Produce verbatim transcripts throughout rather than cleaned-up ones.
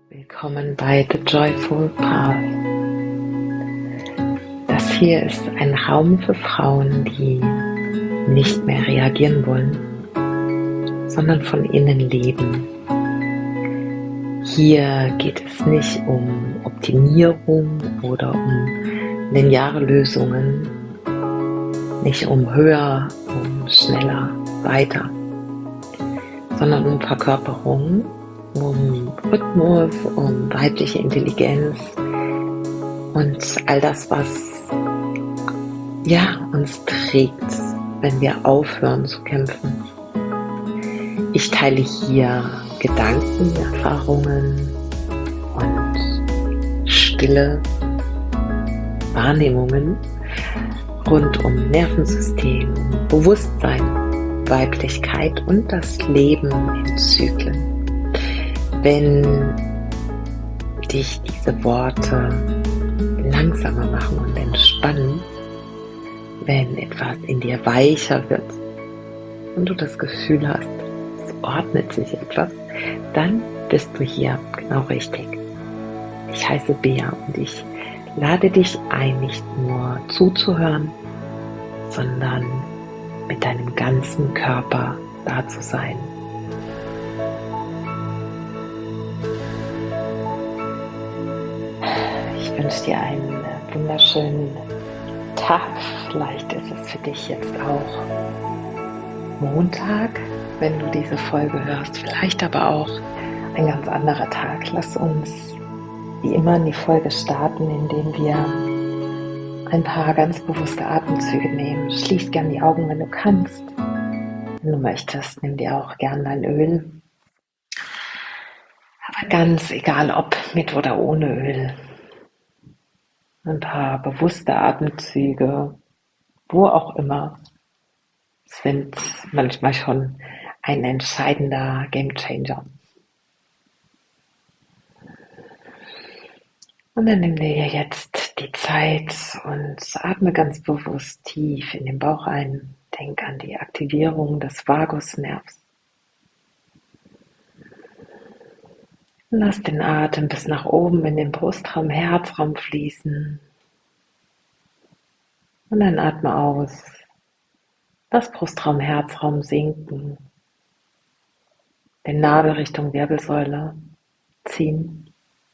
Willkommen bei The Joyful Path. Das hier ist ein Raum für Frauen, die nicht mehr reagieren wollen, sondern von innen leben. Hier geht es nicht um Optimierung oder um lineare Lösungen, nicht um höher, um schneller, weiter, sondern um Verkörperung, um Rhythmus, um weibliche Intelligenz und all das, was ja, uns trägt, wenn wir aufhören zu kämpfen. Ich teile hier Gedanken, Erfahrungen und stille Wahrnehmungen rund um Nervensystem, Bewusstsein, Weiblichkeit und das Leben in Zyklen. Wenn dich diese Worte langsamer machen und entspannen, wenn etwas in dir weicher wird und du das Gefühl hast, es ordnet sich etwas, dann bist du hier genau richtig. Ich heiße Bea und ich lade dich ein, nicht nur zuzuhören, sondern mit deinem ganzen Körper da zu sein. Ich wünsche dir einen wunderschönen Tag. Vielleicht ist es für dich jetzt auch Montag, wenn du diese Folge hörst. Vielleicht aber auch ein ganz anderer Tag. Lass uns wie immer in die Folge starten, indem wir ein paar ganz bewusste Atemzüge nehmen. Schließ gern die Augen, wenn du kannst. Wenn du möchtest, nimm dir auch gern dein Öl. Aber ganz egal, ob mit oder ohne Öl. Ein paar bewusste Atemzüge, wo auch immer, sind manchmal schon ein entscheidender Gamechanger. Und dann nimm dir jetzt die Zeit und atme ganz bewusst tief in den Bauch ein. Denk an die Aktivierung des Vagusnervs. Lass den Atem bis nach oben in den Brustraum, Herzraum fließen. Und dann atme aus. Lass Brustraum, Herzraum sinken. Den Nabel Richtung Wirbelsäule ziehen.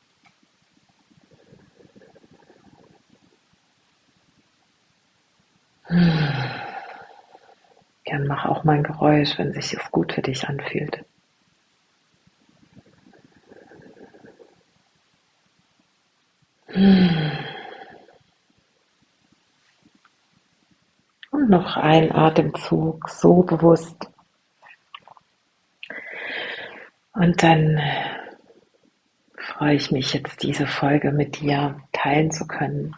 Gern mach auch mal ein Geräusch, wenn sich es gut für dich anfühlt. Und noch ein Atemzug, so bewusst. Und dann freue ich mich jetzt, diese Folge mit dir teilen zu können.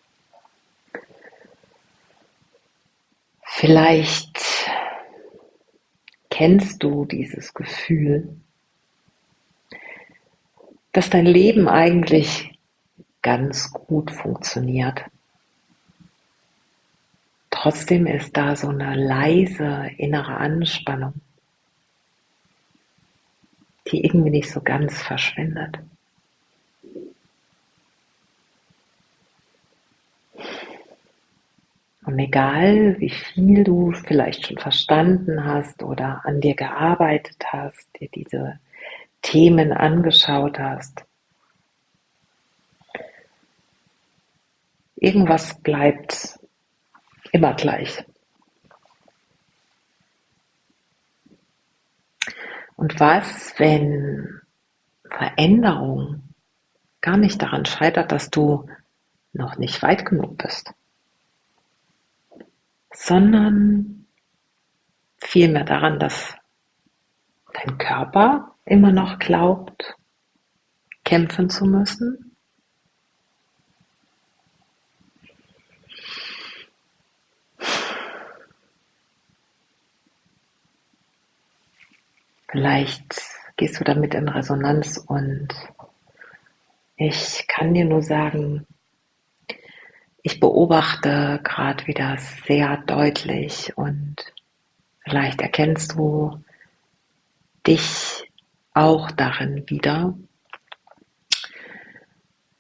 Vielleicht kennst du dieses Gefühl, dass dein Leben eigentlich ganz gut funktioniert. Trotzdem ist da so eine leise innere Anspannung, die irgendwie nicht so ganz verschwindet. Und egal, wie viel du vielleicht schon verstanden hast oder an dir gearbeitet hast, dir diese Themen angeschaut hast, irgendwas bleibt immer gleich. Und was, wenn Veränderung gar nicht daran scheitert, dass du noch nicht weit genug bist, sondern vielmehr daran, dass dein Körper immer noch glaubt, kämpfen zu müssen? Vielleicht gehst du damit in Resonanz und ich kann dir nur sagen, ich beobachte gerade wieder sehr deutlich und vielleicht erkennst du dich auch darin wieder,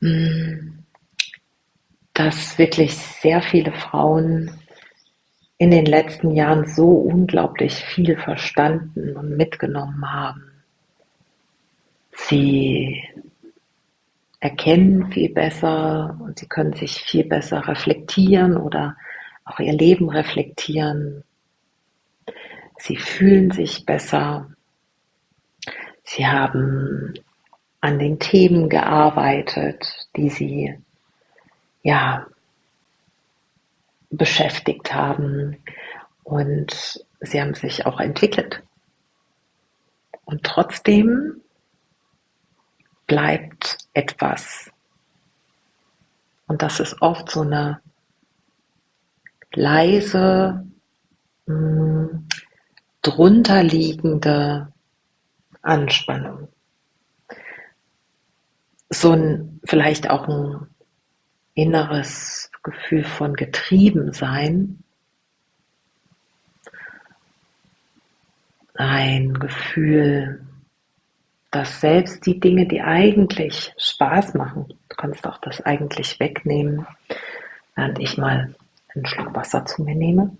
dass wirklich sehr viele Frauen in den letzten Jahren so unglaublich viel verstanden und mitgenommen haben. Sie erkennen viel besser und sie können sich viel besser reflektieren oder auch ihr Leben reflektieren. Sie fühlen sich besser. Sie haben an den Themen gearbeitet, die sie ja beschäftigt haben, und sie haben sich auch entwickelt. Und trotzdem bleibt etwas. Und das ist oft so eine leise, mh, drunterliegende Anspannung. So ein, vielleicht auch ein inneres Gefühl von Getriebensein. Ein Gefühl, dass selbst die Dinge, die eigentlich Spaß machen, du kannst auch das eigentlich wegnehmen, während ich mal einen Schluck Wasser zu mir nehme.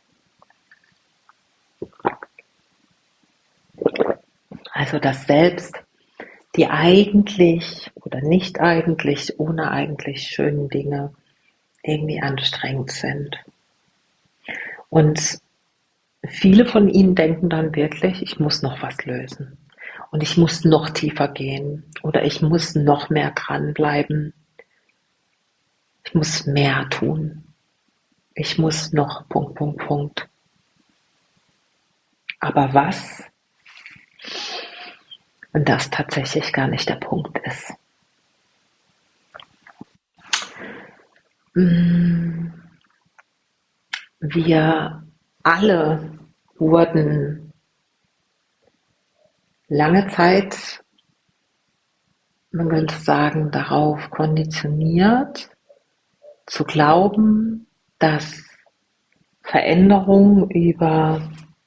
Also dass selbst die eigentlich oder nicht eigentlich, ohne eigentlich schönen Dinge irgendwie anstrengend sind. Und viele von ihnen denken dann wirklich, ich muss noch was lösen. Und ich muss noch tiefer gehen. Oder ich muss noch mehr dranbleiben. Ich muss mehr tun. Ich muss noch Punkt, Punkt, Punkt. Aber was? Und das tatsächlich gar nicht der Punkt ist. Wir alle wurden lange Zeit, man könnte sagen, darauf konditioniert, zu glauben, dass Veränderung über,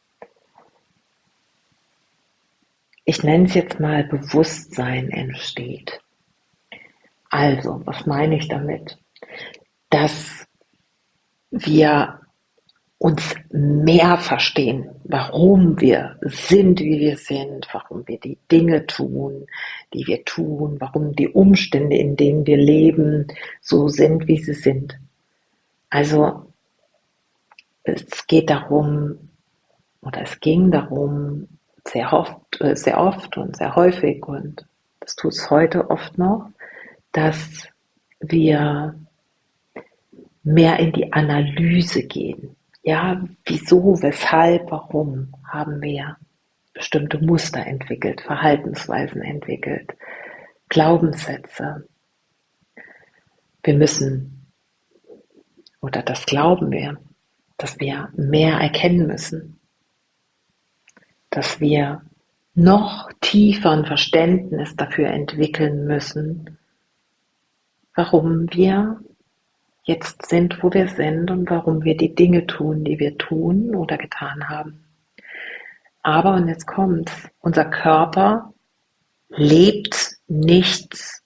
ich nenne es jetzt mal, Bewusstsein entsteht. Also, was meine ich damit? Dass wir uns mehr verstehen, warum wir sind, wie wir sind, warum wir die Dinge tun, die wir tun, warum die Umstände, in denen wir leben, so sind, wie sie sind. Also es geht darum, oder es ging darum, sehr oft, sehr oft und sehr häufig, und das tut es heute oft noch, dass wir mehr in die Analyse gehen. Ja, wieso, weshalb, warum haben wir bestimmte Muster entwickelt, Verhaltensweisen entwickelt, Glaubenssätze. Wir müssen, oder das glauben wir, dass wir mehr erkennen müssen, dass wir noch tiefer ein Verständnis dafür entwickeln müssen, warum wir jetzt sind, wo wir sind und warum wir die Dinge tun, die wir tun oder getan haben. Aber, und jetzt kommt's, unser Körper lebt nicht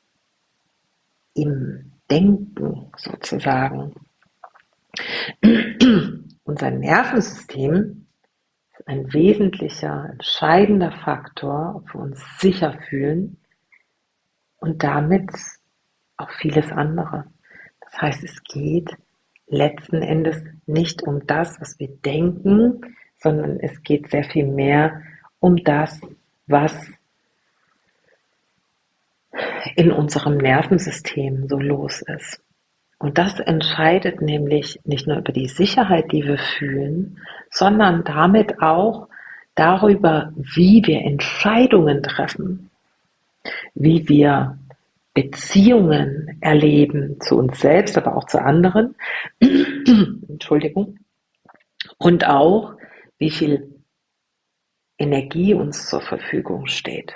im Denken sozusagen. Unser Nervensystem ist ein wesentlicher, entscheidender Faktor, ob wir uns sicher fühlen und damit auch vieles andere. Das heißt, es geht letzten Endes nicht um das, was wir denken, sondern es geht sehr viel mehr um das, was in unserem Nervensystem so los ist. Und das entscheidet nämlich nicht nur über die Sicherheit, die wir fühlen, sondern damit auch darüber, wie wir Entscheidungen treffen, wie wir Beziehungen erleben zu uns selbst, aber auch zu anderen. Entschuldigung. Und auch, wie viel Energie uns zur Verfügung steht.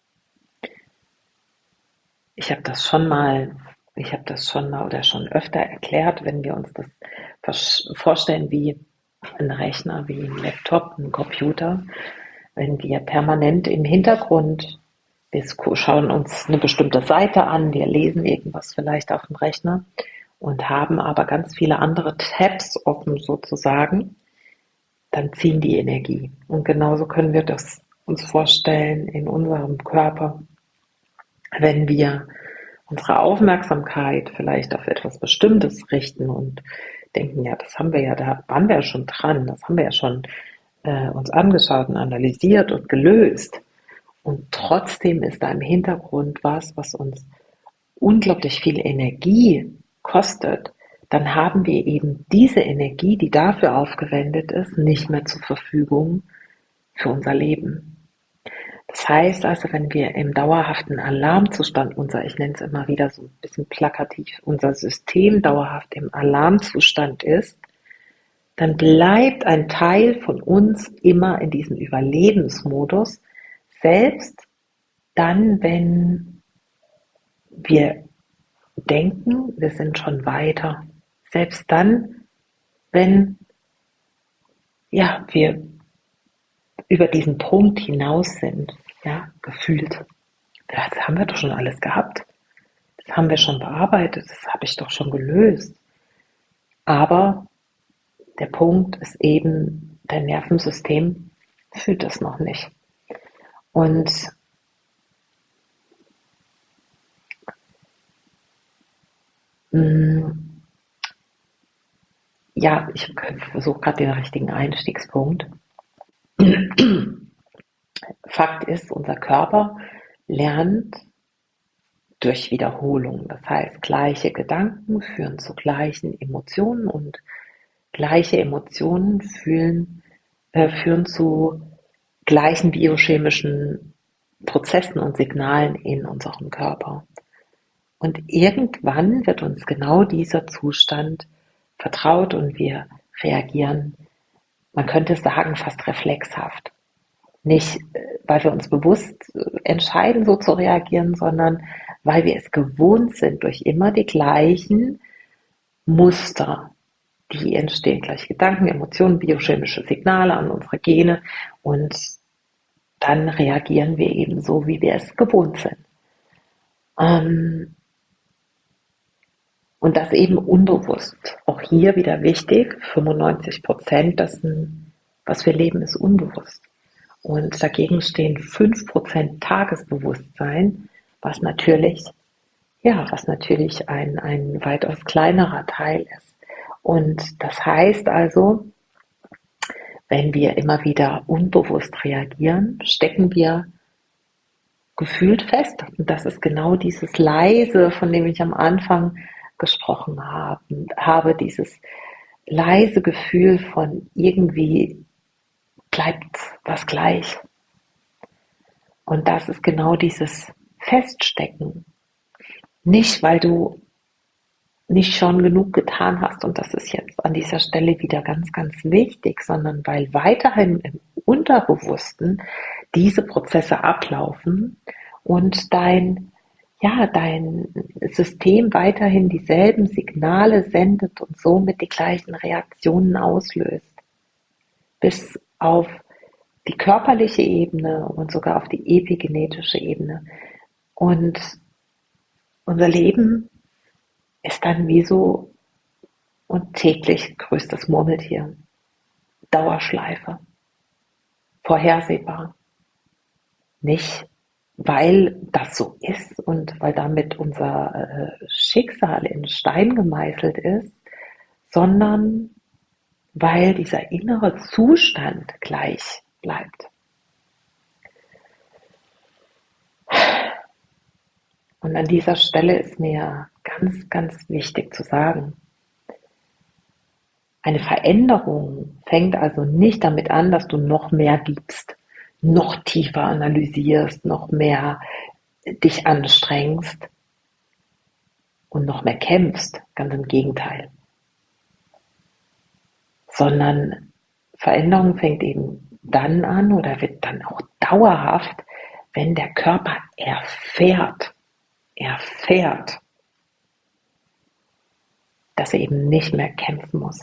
Ich habe das schon mal, ich habe das schon mal oder schon öfter erklärt, wenn wir uns das vorstellen wie ein Rechner, wie ein Laptop, ein Computer, wenn wir permanent im Hintergrund Wir schauen uns eine bestimmte Seite an, wir lesen irgendwas vielleicht auf dem Rechner und haben aber ganz viele andere Tabs offen sozusagen, dann ziehen die Energie. Und genauso können wir das uns vorstellen in unserem Körper, wenn wir unsere Aufmerksamkeit vielleicht auf etwas Bestimmtes richten und denken, ja, das haben wir ja, da waren wir ja schon dran, das haben wir ja schon äh, uns angeschaut und analysiert und gelöst. Und trotzdem ist da im Hintergrund was, was uns unglaublich viel Energie kostet, dann haben wir eben diese Energie, die dafür aufgewendet ist, nicht mehr zur Verfügung für unser Leben. Das heißt also, wenn wir im dauerhaften Alarmzustand, unser, ich nenne es immer wieder so ein bisschen plakativ, unser System dauerhaft im Alarmzustand ist, dann bleibt ein Teil von uns immer in diesem Überlebensmodus, selbst dann, wenn wir denken, wir sind schon weiter. Selbst dann, wenn ja, wir über diesen Punkt hinaus sind, ja, gefühlt. Das haben wir doch schon alles gehabt. Das haben wir schon bearbeitet. Das habe ich doch schon gelöst. Aber der Punkt ist eben, dein Nervensystem fühlt es noch nicht. Und mh, ja, ich versuche gerade den richtigen Einstiegspunkt. Fakt ist, unser Körper lernt durch Wiederholung. Das heißt, gleiche Gedanken führen zu gleichen Emotionen und gleiche Emotionen fühlen, äh, führen zu gleichen biochemischen Prozessen und Signalen in unserem Körper. Und irgendwann wird uns genau dieser Zustand vertraut und wir reagieren, man könnte sagen, fast reflexhaft. Nicht, weil wir uns bewusst entscheiden, so zu reagieren, sondern weil wir es gewohnt sind, durch immer die gleichen Muster, die entstehen, gleich Gedanken, Emotionen, biochemische Signale an unsere Gene und dann reagieren wir eben so, wie wir es gewohnt sind. Ähm, und das eben unbewusst. Auch hier wieder wichtig, fünfundneunzig Prozent dessen, was wir leben, ist unbewusst. Und dagegen stehen fünf Prozent Tagesbewusstsein, was natürlich, ja, was natürlich ein, ein weitaus kleinerer Teil ist. Und das heißt also, wenn wir immer wieder unbewusst reagieren, stecken wir gefühlt fest. Und das ist genau dieses Leise, von dem ich am Anfang gesprochen habe, habe dieses leise Gefühl von irgendwie bleibt was gleich. Und das ist genau dieses Feststecken. Nicht, weil du nicht schon genug getan hast, und das ist jetzt an dieser Stelle wieder ganz, ganz wichtig, sondern weil weiterhin im Unterbewussten diese Prozesse ablaufen und dein, ja, dein System weiterhin dieselben Signale sendet und somit die gleichen Reaktionen auslöst. Bis auf die körperliche Ebene und sogar auf die epigenetische Ebene. Und unser Leben ist dann wie so und täglich größtes Murmeltier. Dauerschleife. Vorhersehbar. Nicht, weil das so ist und weil damit unser äh, Schicksal in Stein gemeißelt ist, sondern weil dieser innere Zustand gleich bleibt. Und an dieser Stelle ist mir ganz, ganz wichtig zu sagen, eine Veränderung fängt also nicht damit an, dass du noch mehr gibst, noch tiefer analysierst, noch mehr dich anstrengst und noch mehr kämpfst, ganz im Gegenteil. Sondern Veränderung fängt eben dann an oder wird dann auch dauerhaft, wenn der Körper erfährt, erfährt, dass er eben nicht mehr kämpfen muss.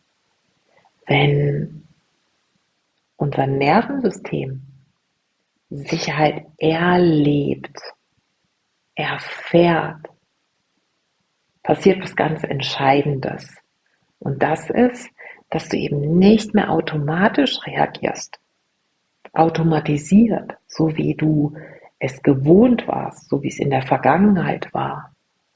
Wenn unser Nervensystem Sicherheit erlebt, erfährt, passiert was ganz Entscheidendes. Und das ist, dass du eben nicht mehr automatisch reagierst, automatisiert, so wie du es gewohnt warst, so wie es in der Vergangenheit war.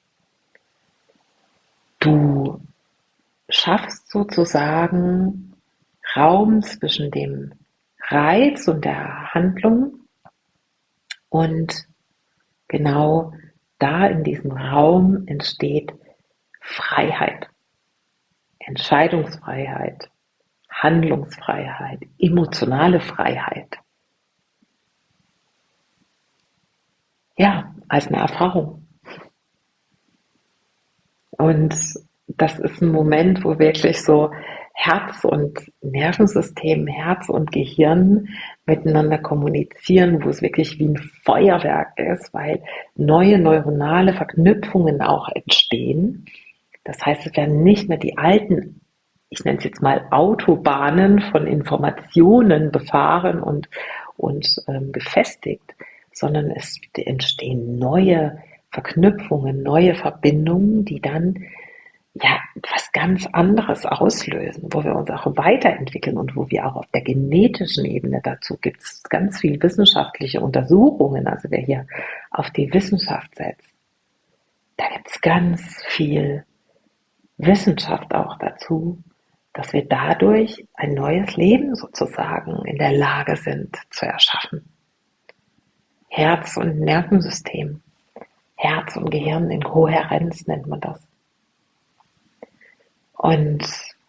Du schaffst sozusagen Raum zwischen dem Reiz und der Handlung und genau da in diesem Raum entsteht Freiheit, Entscheidungsfreiheit, Handlungsfreiheit, emotionale Freiheit. Ja, als eine Erfahrung. Und das ist ein Moment, wo wirklich so Herz und Nervensystem, Herz und Gehirn miteinander kommunizieren, wo es wirklich wie ein Feuerwerk ist, weil neue neuronale Verknüpfungen auch entstehen. Das heißt, es werden nicht mehr die alten, ich nenne es jetzt mal Autobahnen von Informationen befahren und, und ähm, befestigt, sondern es entstehen neue Verknüpfungen, neue Verbindungen, die dann ja was ganz anderes auslösen, wo wir uns auch weiterentwickeln und wo wir auch auf der genetischen Ebene, dazu gibt es ganz viele wissenschaftliche Untersuchungen, also wer hier auf die Wissenschaft setzt, da gibt es ganz viel Wissenschaft auch dazu, dass wir dadurch ein neues Leben sozusagen in der Lage sind zu erschaffen. Herz- und Nervensystem, Herz und Gehirn in Kohärenz nennt man das. Und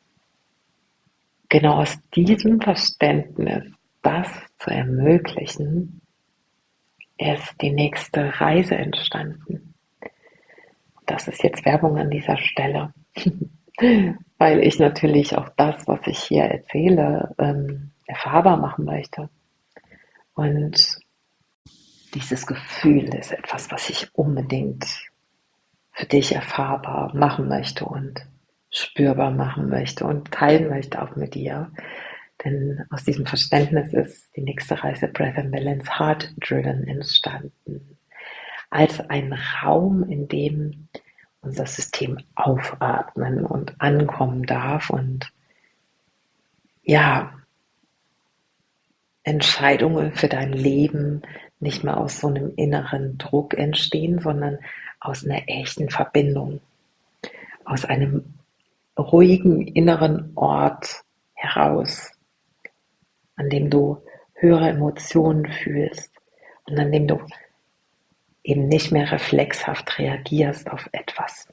genau aus diesem Verständnis, das zu ermöglichen, ist die nächste Reise entstanden. Das ist jetzt Werbung an dieser Stelle, weil ich natürlich auch das, was ich hier erzähle, ähm, erfahrbar machen möchte. Und dieses Gefühl ist etwas, was ich unbedingt für dich erfahrbar machen möchte und spürbar machen möchte und teilen möchte auch mit dir. Denn aus diesem Verständnis ist die nächste Reise Breath and Balance Heart Driven entstanden. Als ein Raum, in dem unser System aufatmen und ankommen darf und ja, Entscheidungen für dein Leben nicht mehr aus so einem inneren Druck entstehen, sondern aus einer echten Verbindung, aus einem ruhigen inneren Ort heraus, an dem du höhere Emotionen fühlst und an dem du eben nicht mehr reflexhaft reagierst auf etwas.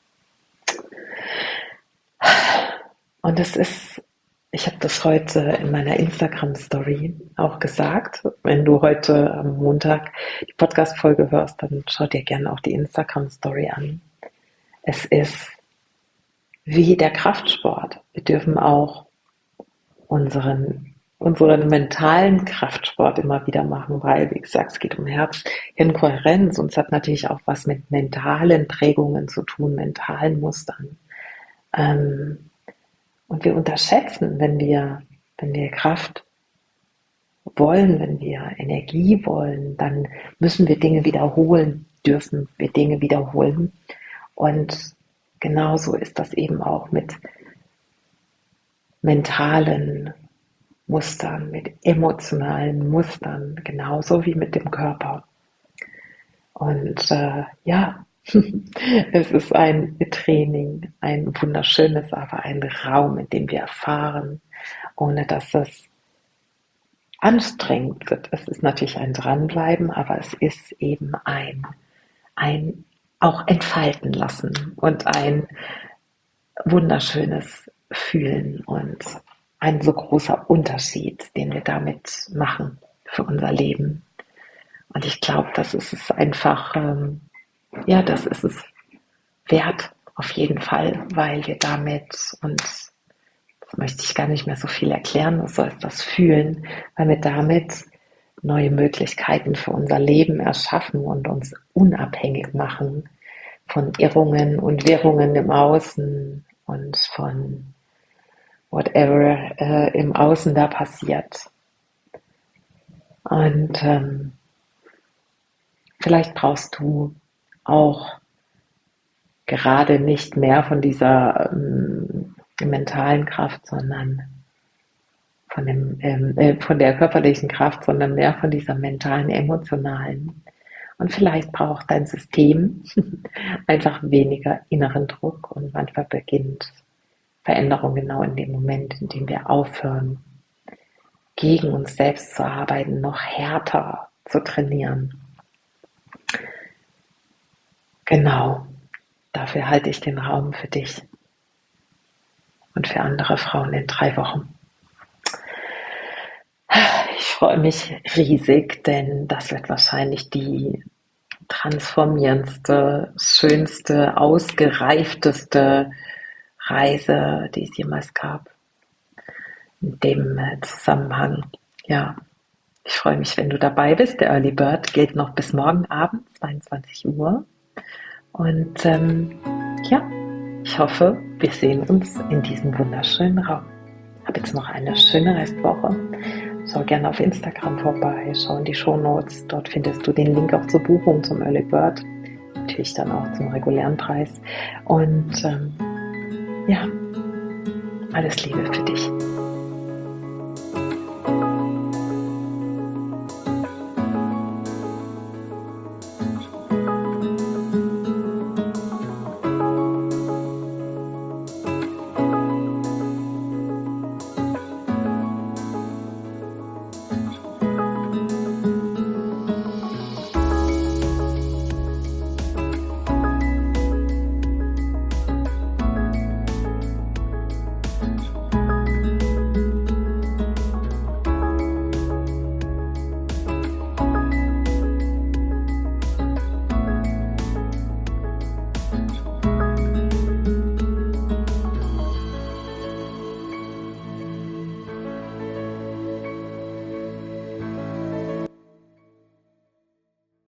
Und es ist, ich habe das heute in meiner Instagram-Story auch gesagt, wenn du heute am Montag die Podcast-Folge hörst, dann schau dir gerne auch die Instagram-Story an. Es ist wie der Kraftsport. Wir dürfen auch unseren, unseren mentalen Kraftsport immer wieder machen, weil, wie gesagt, es geht um Herz-Hirn-Kohärenz und es hat natürlich auch was mit mentalen Prägungen zu tun, mentalen Mustern. Ähm, und wir unterschätzen, wenn wir, wenn wir Kraft wollen, wenn wir Energie wollen, dann müssen wir Dinge wiederholen, dürfen wir Dinge wiederholen. Und genauso ist das eben auch mit mentalen Mustern, mit emotionalen Mustern, genauso wie mit dem Körper. Und äh, ja, es ist ein Training, ein wunderschönes, aber ein Raum, in dem wir erfahren, ohne dass es anstrengend wird. Es ist natürlich ein Dranbleiben, aber es ist eben ein, ein auch entfalten lassen und ein wunderschönes Fühlen und ein so großer Unterschied, den wir damit machen für unser Leben. Und ich glaube, das ist es einfach, ähm, ja, das ist es wert, auf jeden Fall, weil wir damit uns, das möchte ich gar nicht mehr so viel erklären, was soll das fühlen, weil wir damit neue Möglichkeiten für unser Leben erschaffen und uns unabhängig machen von Irrungen und Wirrungen im Außen und von whatever äh, im Außen da passiert. Und ähm, vielleicht brauchst du auch gerade nicht mehr von dieser ähm, mentalen Kraft, sondern von, dem, ähm, äh, von der körperlichen Kraft, sondern mehr von dieser mentalen, emotionalen. Und vielleicht braucht dein System einfach weniger inneren Druck und manchmal beginnt Veränderung genau in dem Moment, in dem wir aufhören, gegen uns selbst zu arbeiten, noch härter zu trainieren. Genau, dafür halte ich den Raum für dich und für andere Frauen in drei Wochen. Ich freue mich riesig, denn das wird wahrscheinlich die transformierendste, schönste, ausgereifteste Reise, die es jemals gab. In dem Zusammenhang, ja, ich freue mich, wenn du dabei bist. Der Early Bird gilt noch bis morgen Abend, zweiundzwanzig Uhr. Und ähm, ja, ich hoffe, wir sehen uns in diesem wunderschönen Raum. Ich habe jetzt noch eine schöne Restwoche. Schau gerne auf Instagram vorbei, schau in die Shownotes. Dort findest du den Link auch zur Buchung zum Early Bird. Natürlich dann auch zum regulären Preis. Und ähm, ja, alles Liebe für dich.